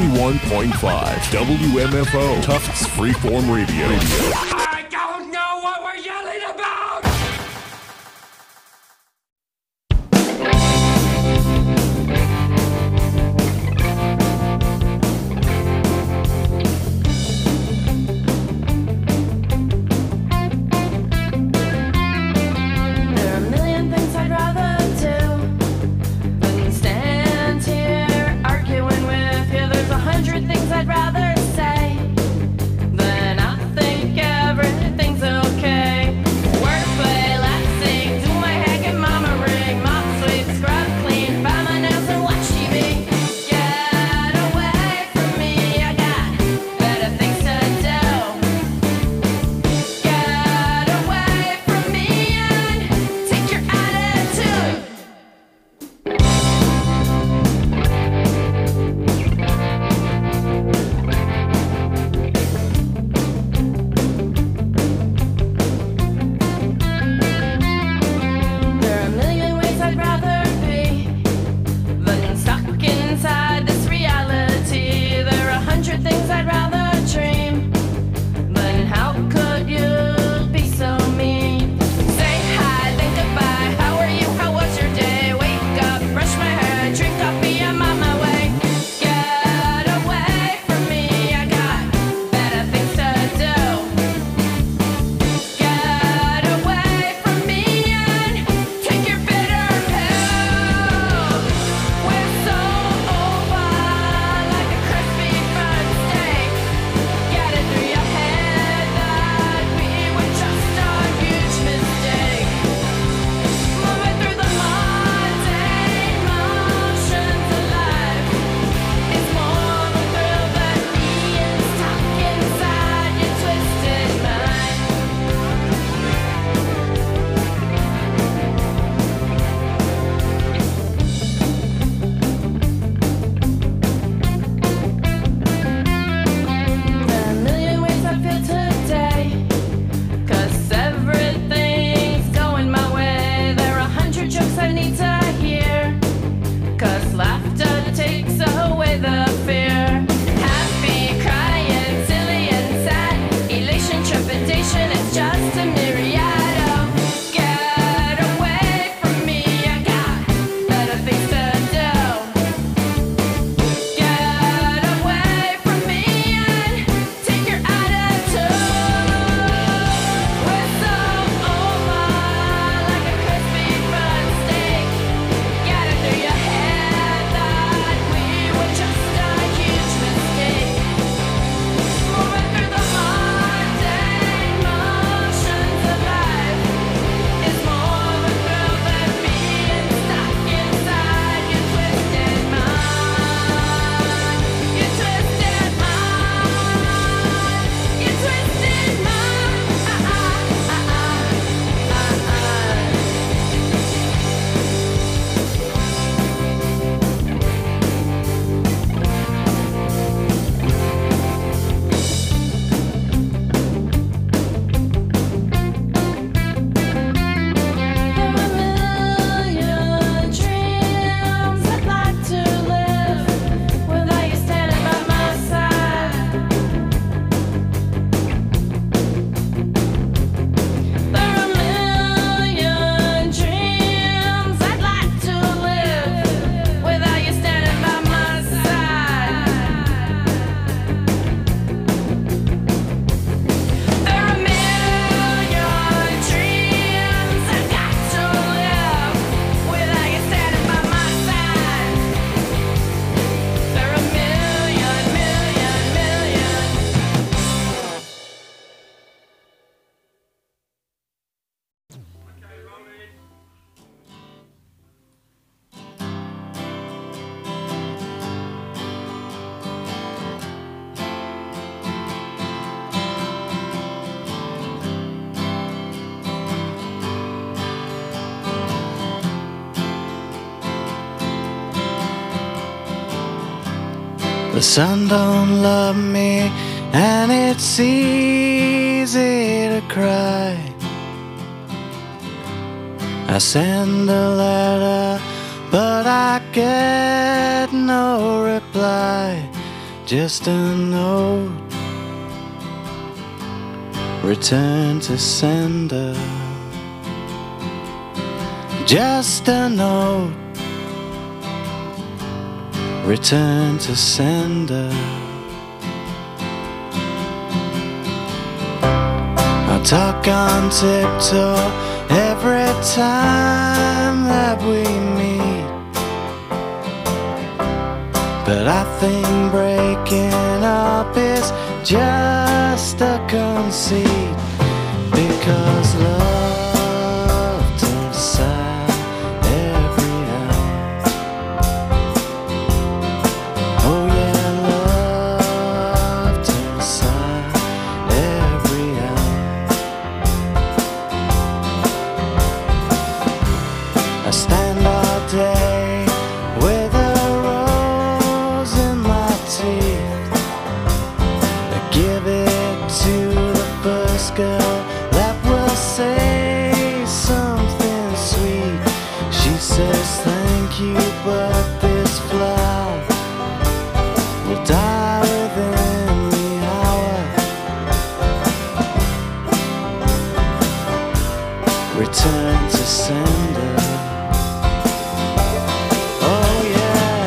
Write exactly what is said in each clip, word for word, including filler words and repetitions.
ninety-one point five W M F O, Tufts Freeform Radio. I don't know what we're yelling about! There are a million things I'd rather do than stand here arguing with you. There's a hundred things I'd rather say than I think everything's okay. Work, play, laugh, sing, do my hair, get mama ring, mop, sweep, scrub, clean, buy my nails and watch T V. Get away from me, I got better things to do. Get away from me and take your attitude. There are a million ways I'd rather be than stuck inside this reality. There are a hundred things I'd rather dream than how could you be so mean? Say hi, then goodbye. How are you? How was your day? Wake up, brush my hair, drink coffee, I'm on my way. Get away from me, I got better things to do. Get away from me and take your bitter pill. We're so over like a crispy fried steak. Get it through your head that we were just a huge mistake. Moving through the mundane motions of life is more of a thrill than being stuck inside your twisted mind. There are a million ways I feel today, 'cause everything's going my way. There are a hundred jokes I need to hear, 'cause laughter takes away the fear. Happy, crying, silly and sad, elation, trepidation, it's just a myriad of get away from me, I got better things to do. Get away from me and take your attitude. We're so over like a crispy fried steak. Get it through your head that we were just a huge mistake. Moving through the mundane motions of life is more of a thrill than being stuck inside your twisted mind. Your twisted mind. Your twisted mind. Ah, ah, ah, ah, ah, ah. There are a million dreams I'd like to live without you standing by my side. There are a million dreams I'd like to live without you standing by my side. There are a million dreams I've got to live without you standing by my side. There are a million, million, million. The sun don't love me, and it's easy to cry. I send a letter, but I get no reply. just a note, return to sender. Just a note, return to sender. I talk on tiptoe every time that we meet, but I think breaking up is just a conceit, because love turns sad every hour. Oh yeah, love turns sad every hour. I stand all day with a rose in my teeth. I give it to the first girl that will say something sweet. She says thank you, but this flower will die within the hour. Return to sender. Oh yeah.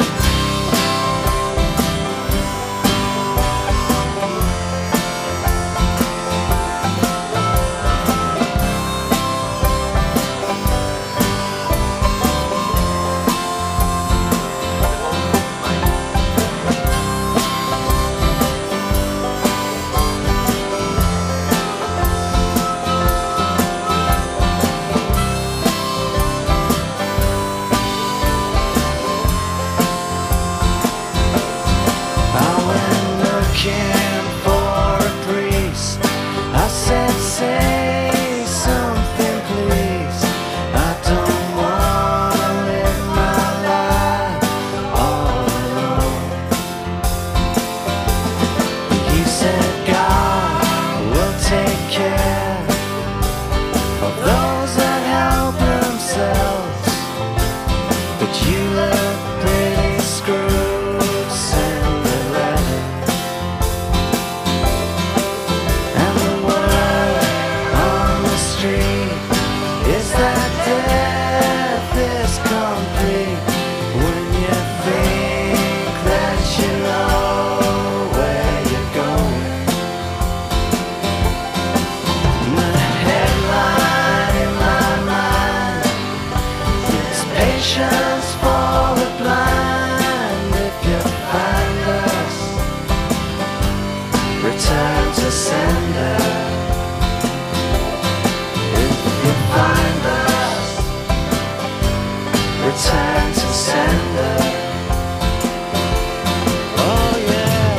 I went looking for a priest. I said, say something please. I don't wanna live my life all alone. He said, God will take care of those that help themselves, but you look pretty screwed, Cinderella. And the word on the street is that death is complete when you think that you know where you're going. And the headline in my mind is patience for the blind. If you find us, return to sender. If you find us, return to sender. Oh yeah.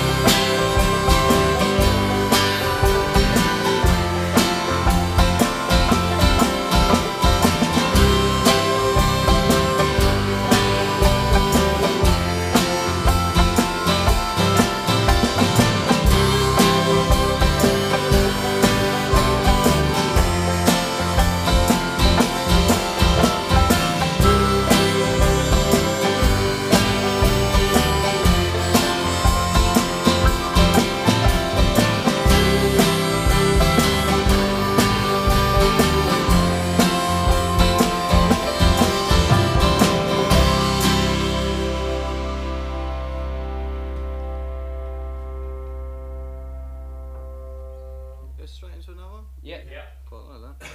Go straight into another one? Yeah. Yeah. Quite like that.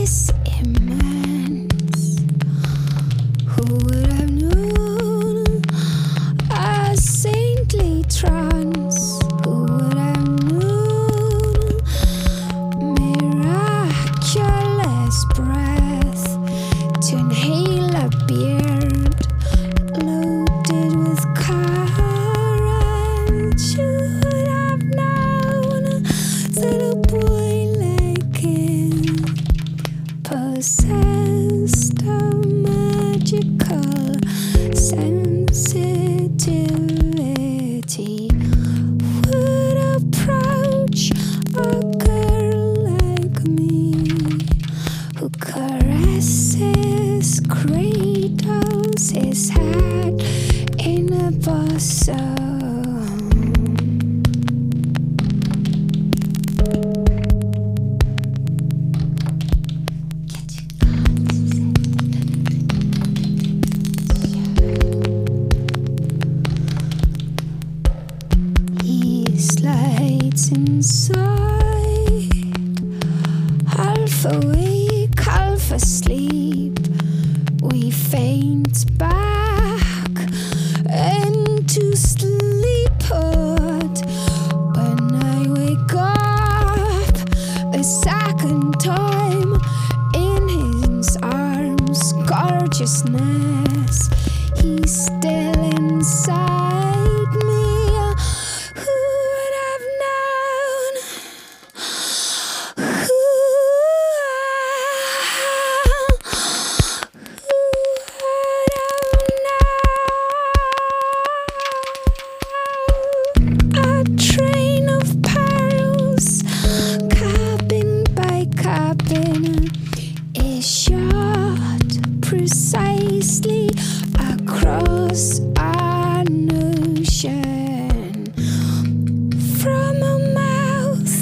is immense. Who would have known a saintly trance? Who would have known miraculous breath to inhale a beard loaded with current? You would have known that a boy like him possessed a magical sensitivity, would approach a girl like me who caresses, cradles his head in a bosom. He slides inside, half awake, half asleep. We faint back into sleephood. When I wake up a second time in his arms, gorgeousness, he's still inside me. Who would have known? Who, who would have known? A train of perils, cabin by cabin, is shot precisely across an ocean from a mouth,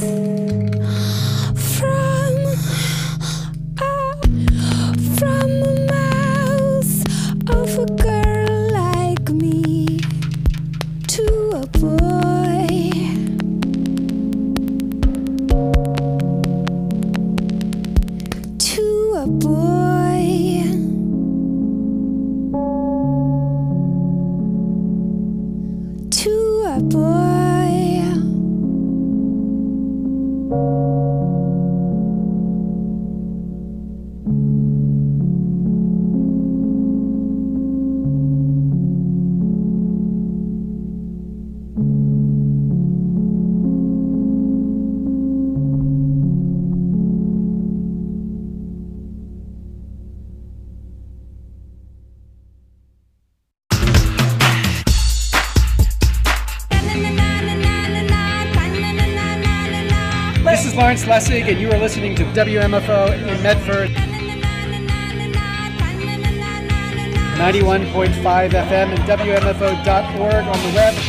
from a, from a mouth of a girl like me to a boy, to a boy, to a boy. This is Lawrence Lessig, and you are listening to W M F O in Medford, ninety-one point five F M and W M F O dot org on the web.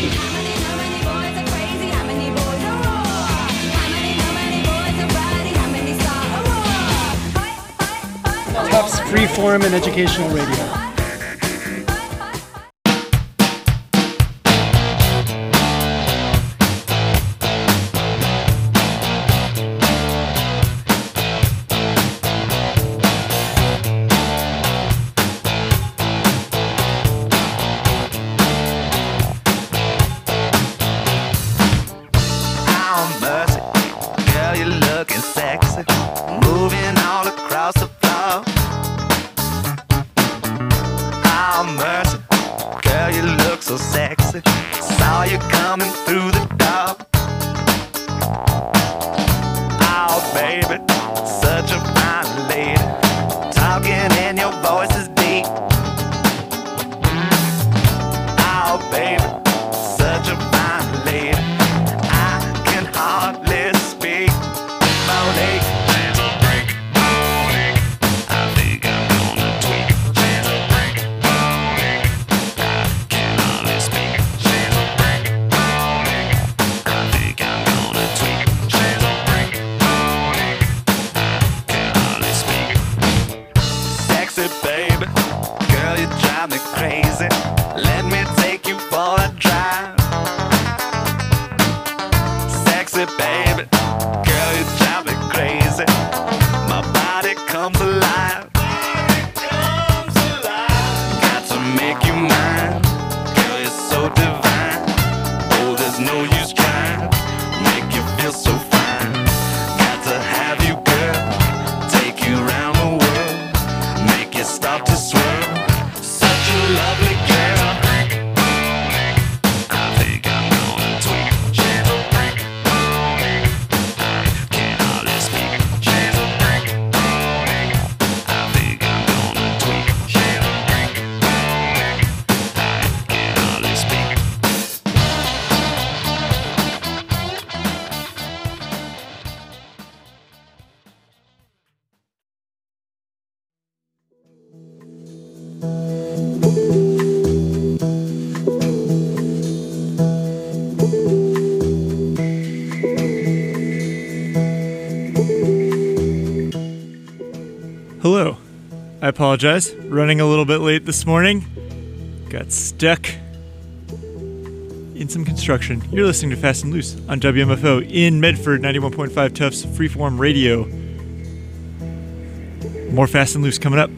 Tufts Freeform and Educational Radio. Oh, mercy, girl, you're looking sexy, moving all across the floor. it comes alive. Got to make you mine. Girl, you're so divine. Oh, there's no use trying. Make you feel so fine. Got to have you, girl. Take you around the world. Make you stop to swirl. Such a lovely girl. I think I'm gonna tweak. Can't hardly speak. I think I'm gonna tweak. Can't hardly speak. Hello. I apologize. Running a little bit late this morning. Got stuck in some construction. You're listening to Fast and Loose on W M F O in Medford, ninety-one point five Tufts Freeform Radio. More Fast and Loose coming up.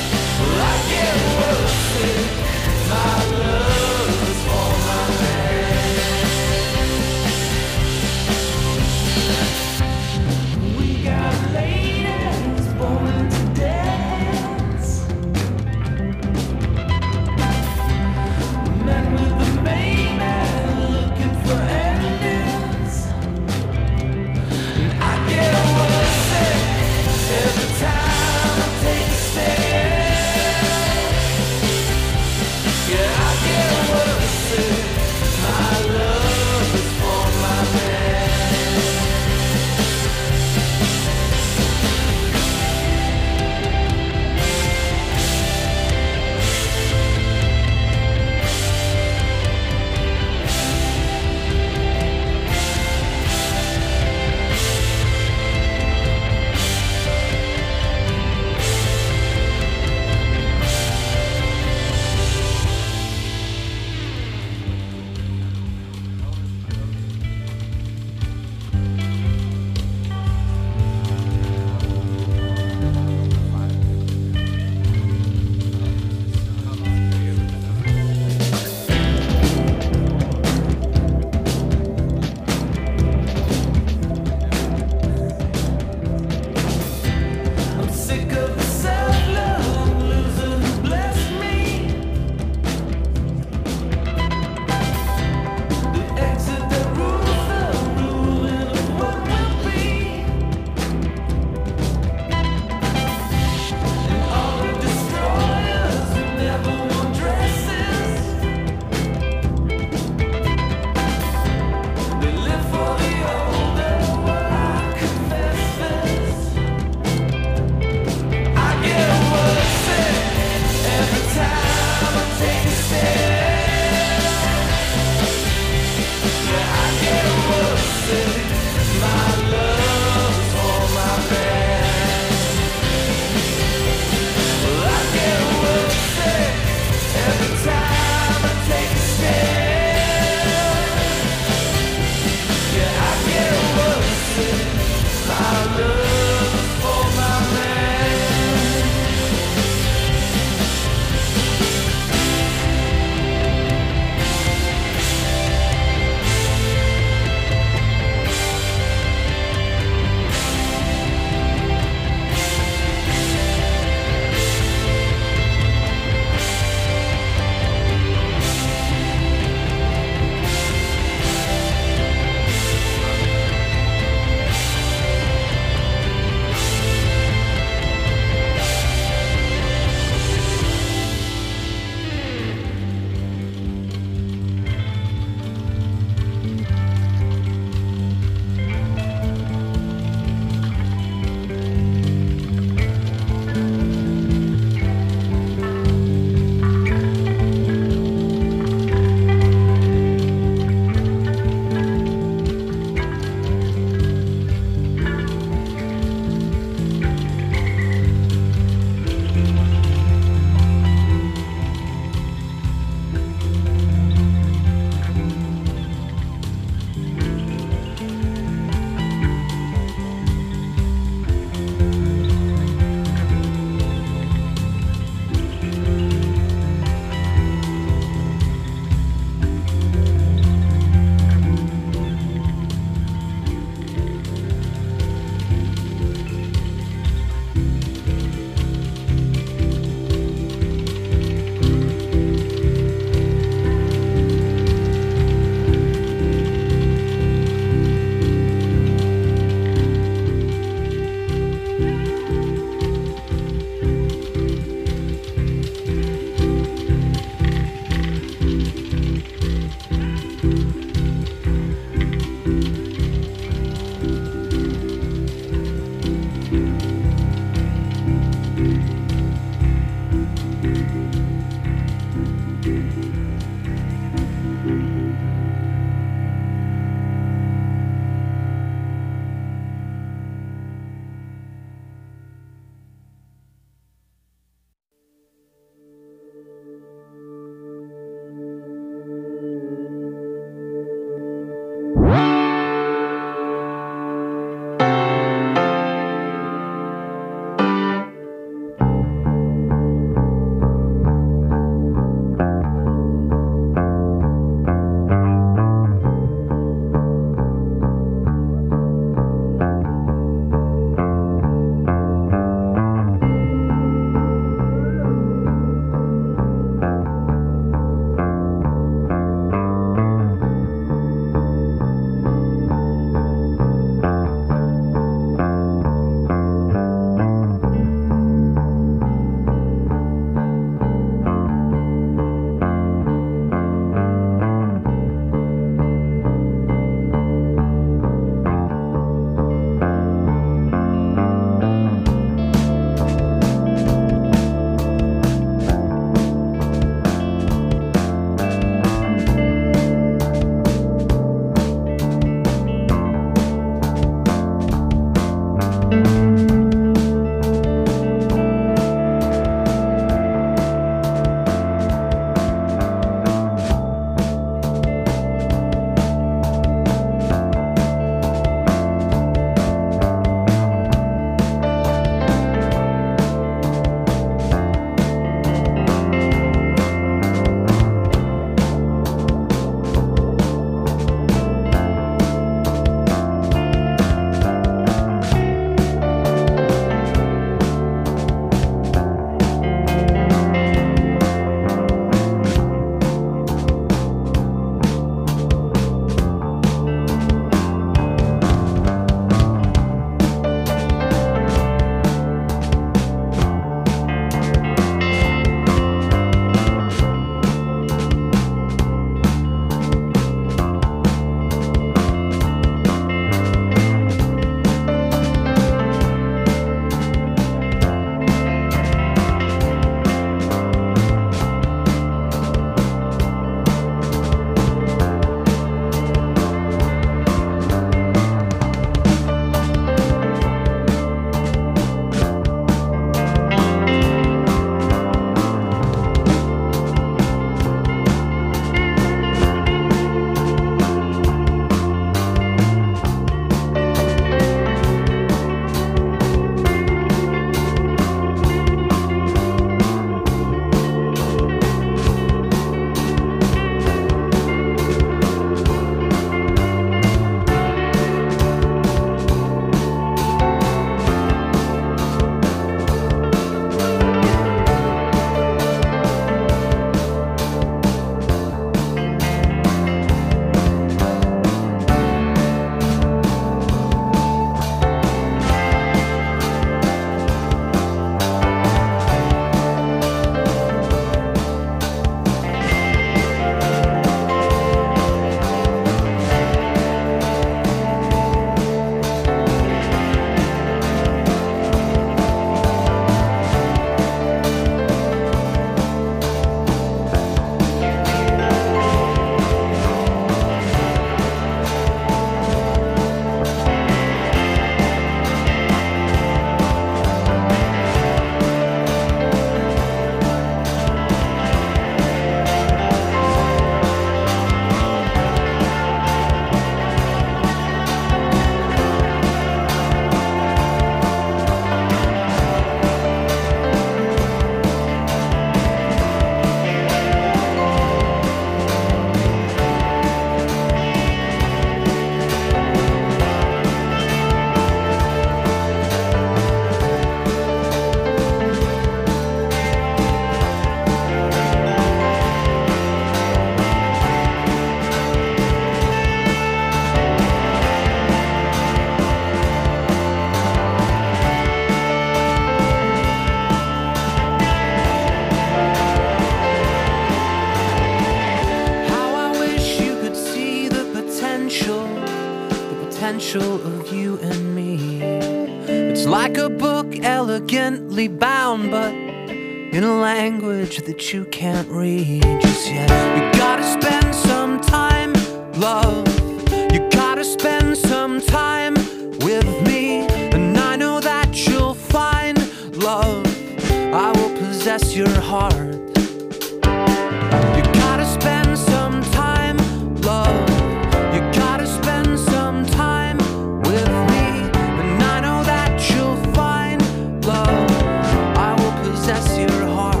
potential of you and me. It's like a book elegantly bound, but in a language that you can't read just yet. You gotta spend some time, love. You gotta spend some time with me, and I know that you'll find love. I will possess your heart. You gotta spend some time, love. You gotta spend some time with me, and I know that you'll find love. I will possess your heart.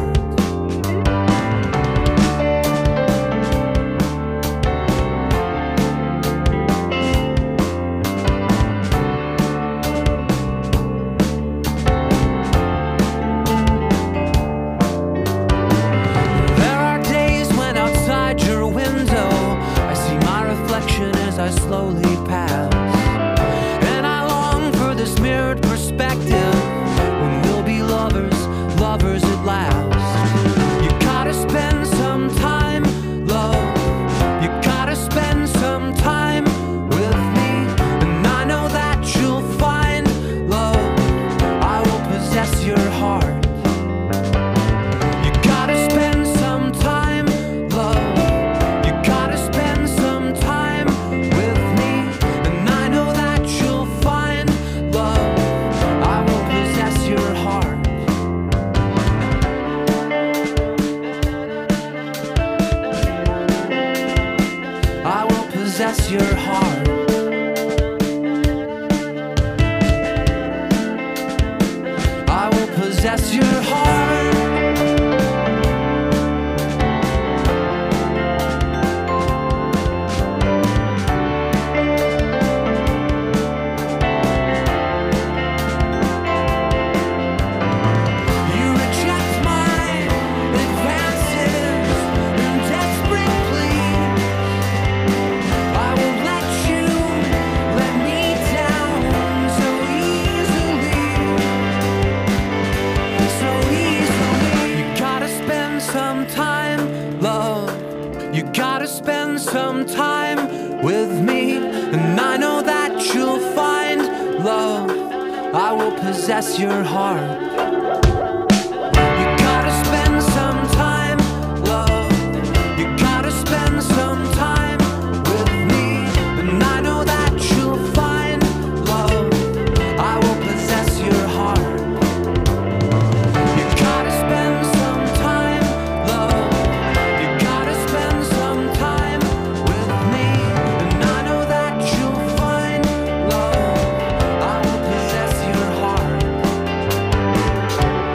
There are days when outside your window I see my reflection as I slowly pass, and I long for this mirrored perspective when we'll be lovers, lovers at last. You gotta spend some time, love. You gotta spend some time with me, and I know that you'll find love. I will possess your heart. You gotta spend some time, love. You gotta spend some time with me, and I know that you'll find love. I will possess your heart. I will possess your heart. I will possess your heart. You reject my advances and desperate pleas. I won't let you let me down so easily, so easily. You gotta spend some time, love. You gotta spend some time with me, and I know that you'll find love. I will possess your heart. You gotta spend some time, love. You gotta spend some time with me, and I know that you'll find love. I will possess your heart. You gotta spend some time, love. You gotta spend some time with me, and I know that you'll find love. I will possess your heart.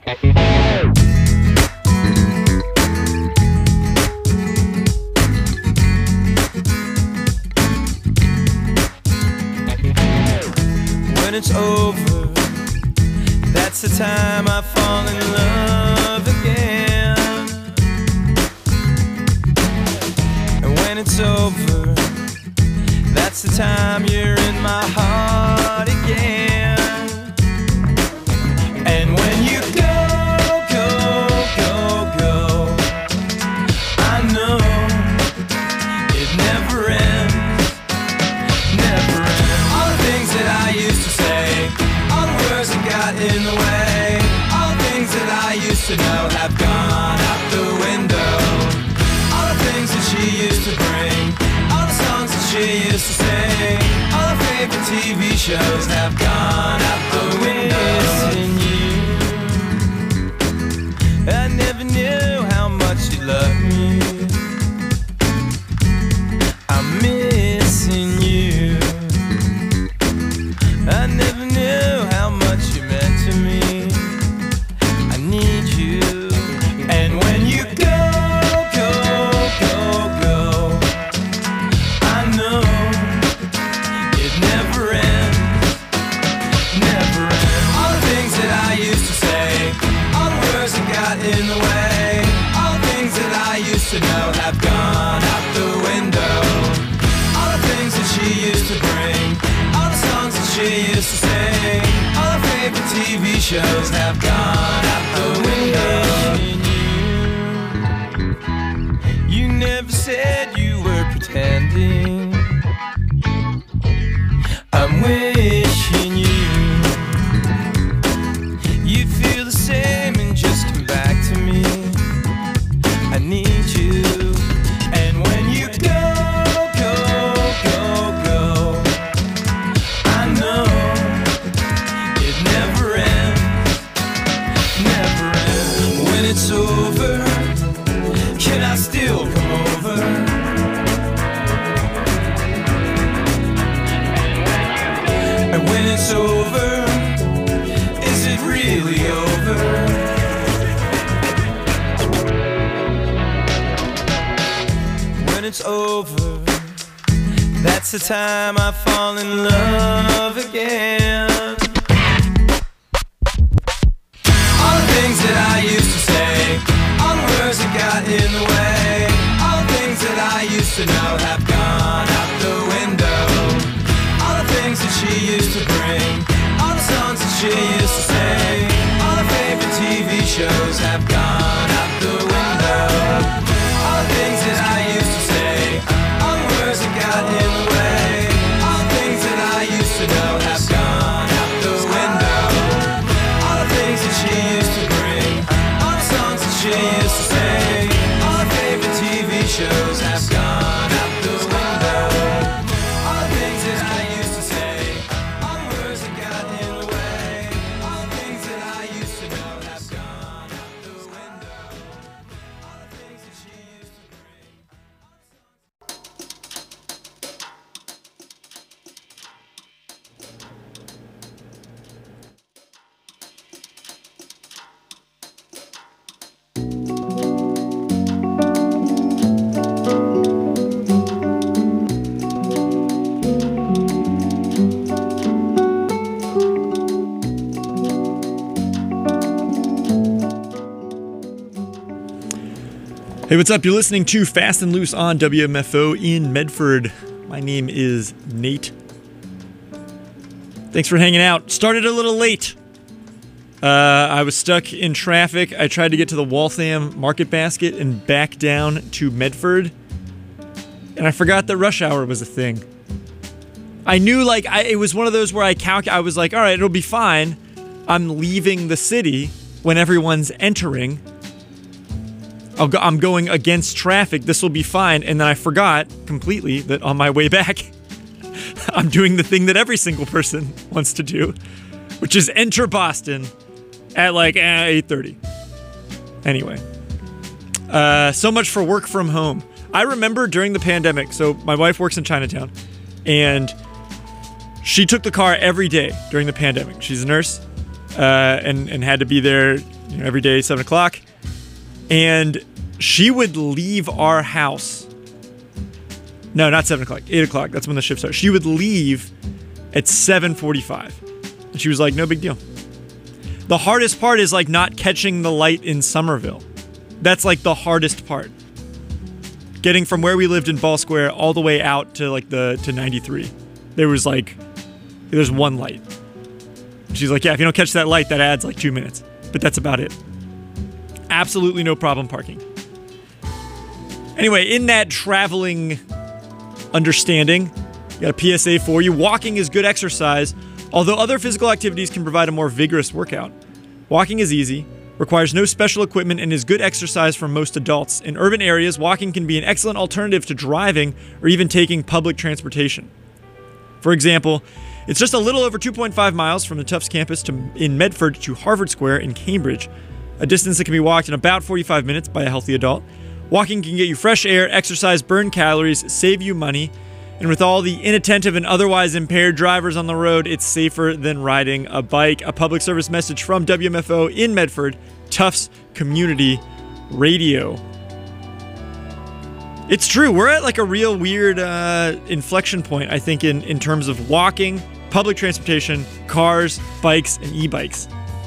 When it's over, that's the time I fall in love again. And when it's over, that's the time you're in my heart again. And when you go, go, go, go, I know it never ends, never ends. All the things that I used to say, all the words that got in the way, all the things that I used to know have gone out the window. All the things that she used to bring, all the songs that she used to sing, all her favorite T V shows have gone out the window. Missing you, I never knew how much you loved me. I'm missing you, I never knew how much you meant to me. I need you. And when you go, go, go, go, I know it never ends, never ends. All the things that I used to say, all the words that got in the way, all the things that I used to know have gone out the window. All the things that she used to bring, all the songs that she used to sing, all her favorite T V shows have gone out the window. You never said you were pretending. I'm wishing you you'd feel the same and just come back to me. I need you. And when you go, go, go, go, I know it never ends, never ends. When it's over, can I still come over? And when it's over, is it really over? When it's over, that's the time I fall in love again. All the things that I used to say, all the words that got in the way, all the things that I used to know have gone out the window. All the things that she used to bring, all the songs that she used to sing, all her favorite T V shows have gone out the window. All the things that I used to say, all the words that got in the way, all the things that I used to know have gone out the window. All the things that she used to bring, all the songs that she used to sing, all her favorite T V shows have gone out the window. All the things that I used to say, all the words that got in the way, all the things that I used to know have gone out the window. All the things that she used to bring. Hey, what's up? You're listening to Fast and Loose on W M F O in Medford. My name is Nate. Thanks for hanging out. Started a little late. Uh, I was stuck in traffic. I tried to get to the Waltham Market Basket and back down to Medford. And I forgot that rush hour was a thing. I knew, like, I, it was one of those where I calc- I was like, all right, it'll be fine. I'm leaving the city when everyone's entering. I'll go, I'm going against traffic. This will be fine. And then I forgot completely that on my way back, I'm doing the thing that every single person wants to do, which is enter Boston at like eh, eight thirty. Anyway, uh, so much for work from home. I remember during the pandemic, so my wife works in Chinatown, and she took the car every day during the pandemic. She's a nurse uh, and, and had to be there you know, every day, seven o'clock. And she would leave our house. No, not seven o'clock, eight o'clock. That's when the shift starts. She would leave at seven forty-five. And she was like, no big deal. The hardest part is like not catching the light in Somerville. That's like the hardest part. Getting from where we lived in Ball Square all the way out to like the to ninety-three. There was like, there's one light. She's like, yeah, if you don't catch that light, that adds like two minutes. But that's about it. Absolutely no problem parking. Anyway, in that traveling understanding, got a P S A for you. Walking is good exercise, although other physical activities can provide a more vigorous workout. Walking is easy, requires no special equipment, and is good exercise for most adults. In urban areas, walking can be an excellent alternative to driving or even taking public transportation. For example, it's just a little over two point five miles from the Tufts campus to, in Medford to Harvard Square in Cambridge, a distance that can be walked in about forty-five minutes by a healthy adult. Walking can get you fresh air, exercise, burn calories, save you money, and with all the inattentive and otherwise impaired drivers on the road, it's safer than riding a bike. A public service message from W M F O in Medford, Tufts Community Radio. It's true. We're at like a real weird uh, inflection point, I think, in, in terms of walking, public transportation, cars, bikes, and e-bikes.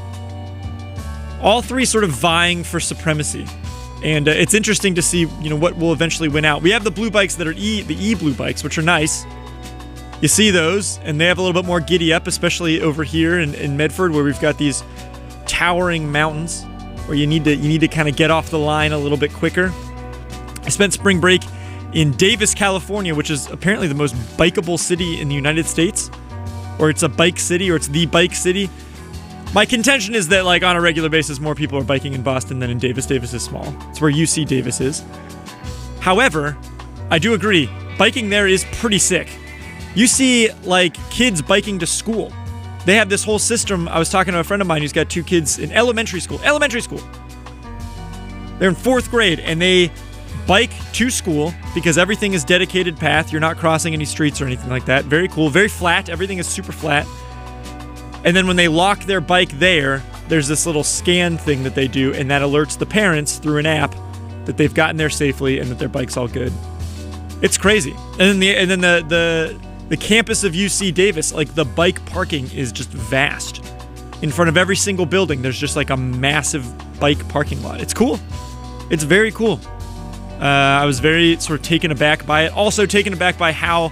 All three sort of vying for supremacy. And uh, it's interesting to see, you know, what will eventually win out. We have the blue bikes that are e the e-blue bikes, which are nice. You see those, and they have a little bit more giddy up, especially over here in, in Medford, where we've got these towering mountains, where you need to you need to kind of get off the line a little bit quicker. I spent spring break in Davis, California, which is apparently the most bikeable city in the United States, or it's a bike city, or it's the bike city. My contention is that, like, on a regular basis, more people are biking in Boston than in Davis. Davis is small. It's where U C Davis is. However, I do agree, biking there is pretty sick. You see, like, kids biking to school. They have this whole system. I was talking to a friend of mine who's got two kids in elementary school. Elementary school. They're in fourth grade, and they bike to school because everything is dedicated path. You're not crossing any streets or anything like that. Very cool. Very flat. Everything is super flat. And then when they lock their bike there, there's this little scan thing that they do, and that alerts the parents through an app that they've gotten there safely and that their bike's all good. It's crazy. And then the and then the the the campus of U C Davis, like, the bike parking is just vast. In front of every single building, there's just like a massive bike parking lot. It's cool. It's very cool. Uh, I was very sort of taken aback by it. Also taken aback by how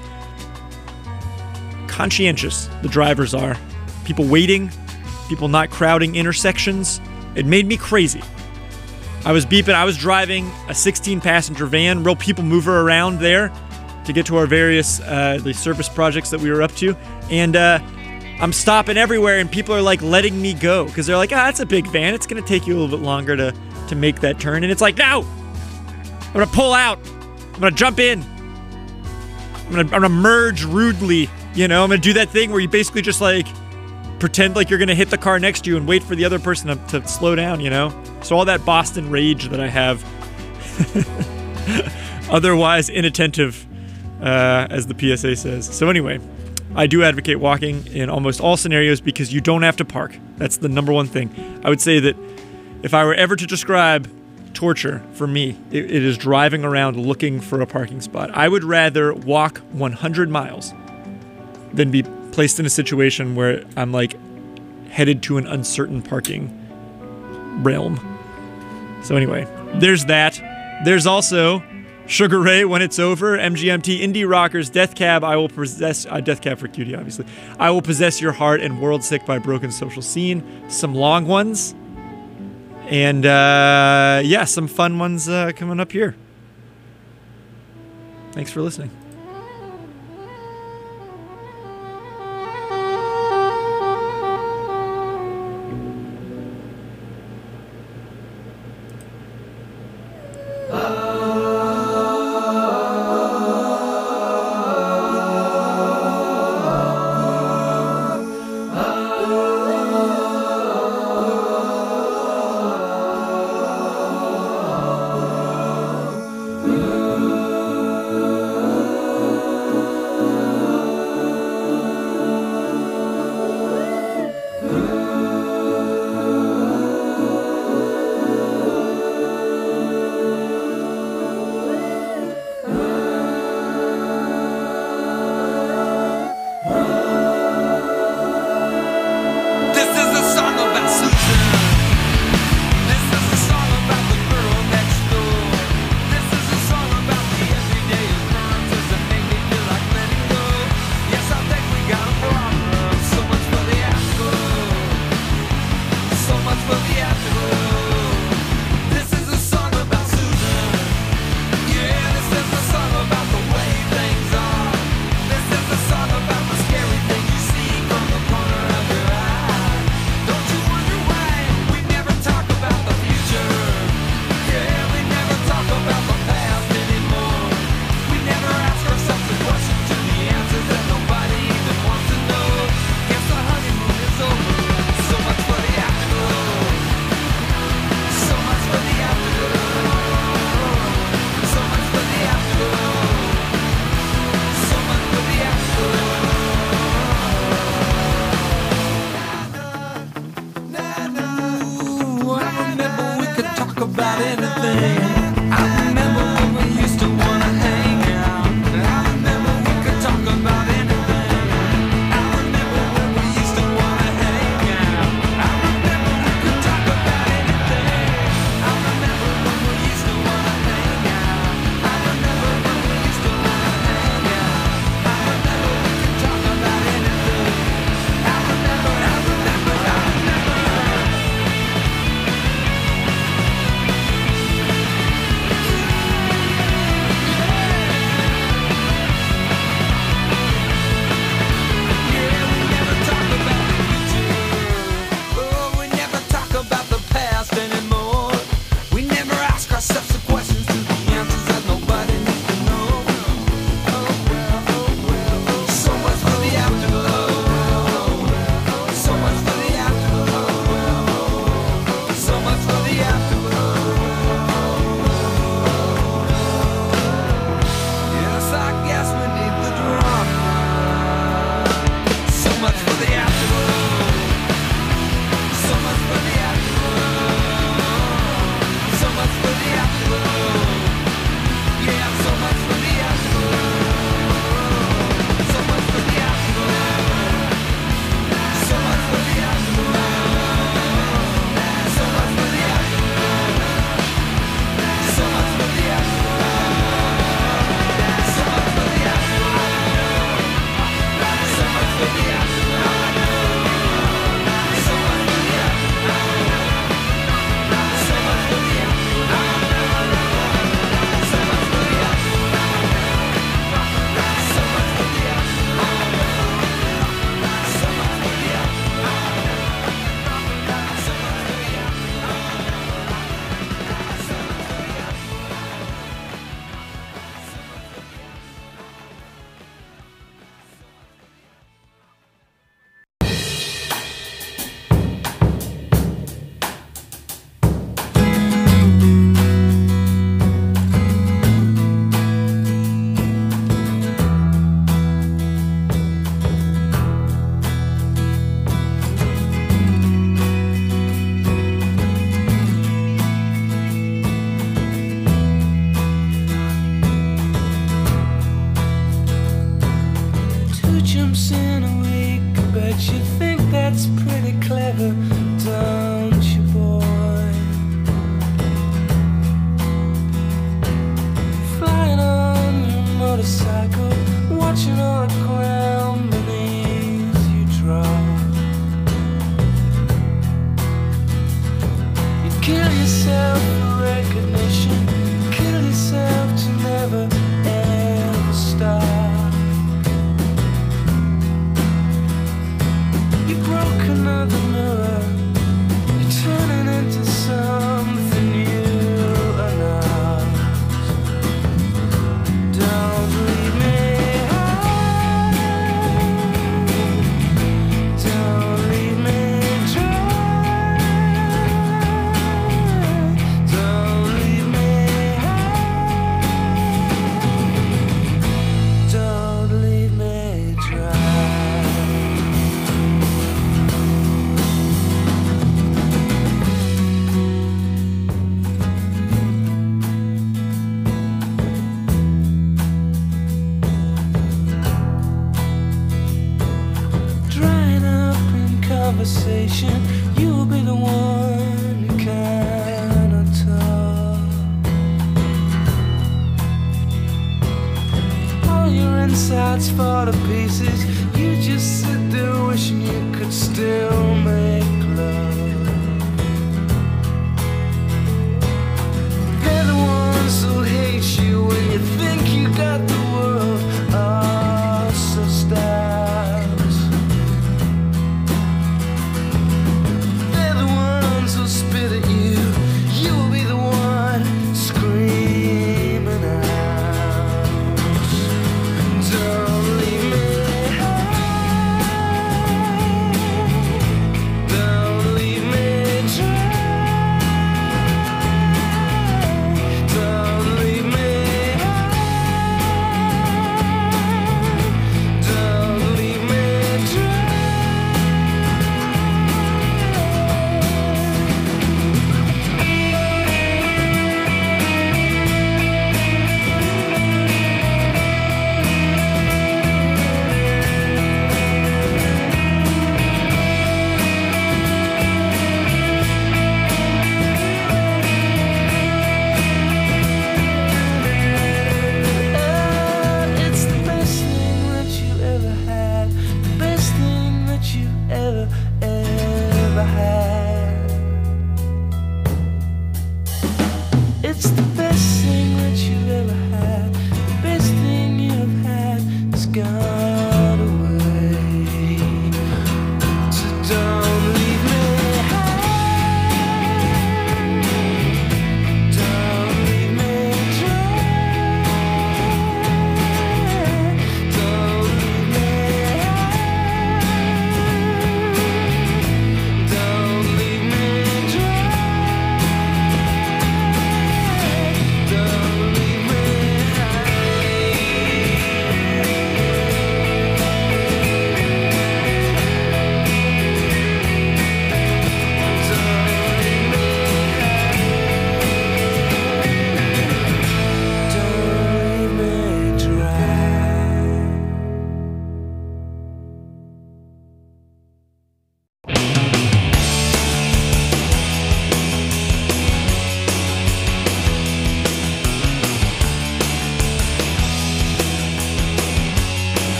conscientious the drivers are. People waiting, people not crowding intersections. It made me crazy. I was beeping, I was driving a sixteen passenger van, real people mover around there to get to our various uh, the service projects that we were up to. And uh, I'm stopping everywhere, and people are like letting me go because they're like, ah, that's a big van. It's going to take you a little bit longer to, to make that turn. And it's like, no, I'm going to pull out. I'm going to jump in. I'm going to I'm gonna merge rudely. You know, I'm going to do that thing where you basically just like pretend like you're going to hit the car next to you and wait for the other person to, to slow down, you know? So all that Boston rage that I have, otherwise inattentive, uh, as the P S A says. So anyway, I do advocate walking in almost all scenarios because you don't have to park. That's the number one thing. I would say that if I were ever to describe torture for me, it, it is driving around looking for a parking spot. I would rather walk one hundred miles than be placed in a situation where I'm like headed to an uncertain parking realm. So anyway, there's that. There's also Sugar Ray, When It's Over, M G M T, Indie Rockers, Death Cab, I Will Possess, uh, Death Cab for Cutie, obviously. I Will Possess Your Heart, and World Sick by Broken Social Scene. Some long ones. And uh, yeah, some fun ones uh, coming up here. Thanks for listening. talk about anything. I remember when we used to wanna hang out. I remember we could talk about anything. I remember when we used to wanna hang out. I remember we could talk about anything. I remember when we used to wanna hang out. I remember when we used to wanna hang out. I remember we could talk about anything. I remember, I remember, I remember. Jumps in a week, I bet you think that's pretty clever, don't you, boy? Flying on your motorcycle, watching all the ground beneath you drop. You kill yourself for recognition, kill yourself to never ever stop. Broke another mirror, you're turning into something you are not. Don't leave me high, don't leave me dry, don't leave me high, don't leave me dry. Conversation, you'll be the one who cannot talk. All your insides fall to pieces. You just sit there wishing you could still make love. They're the ones who hate you when you think you got the world all so stars. Spit at you, you'll be the one screaming out. Don't leave me high, don't leave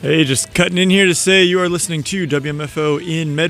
Hey, just cutting in here to say you are listening to W M F O in Medford.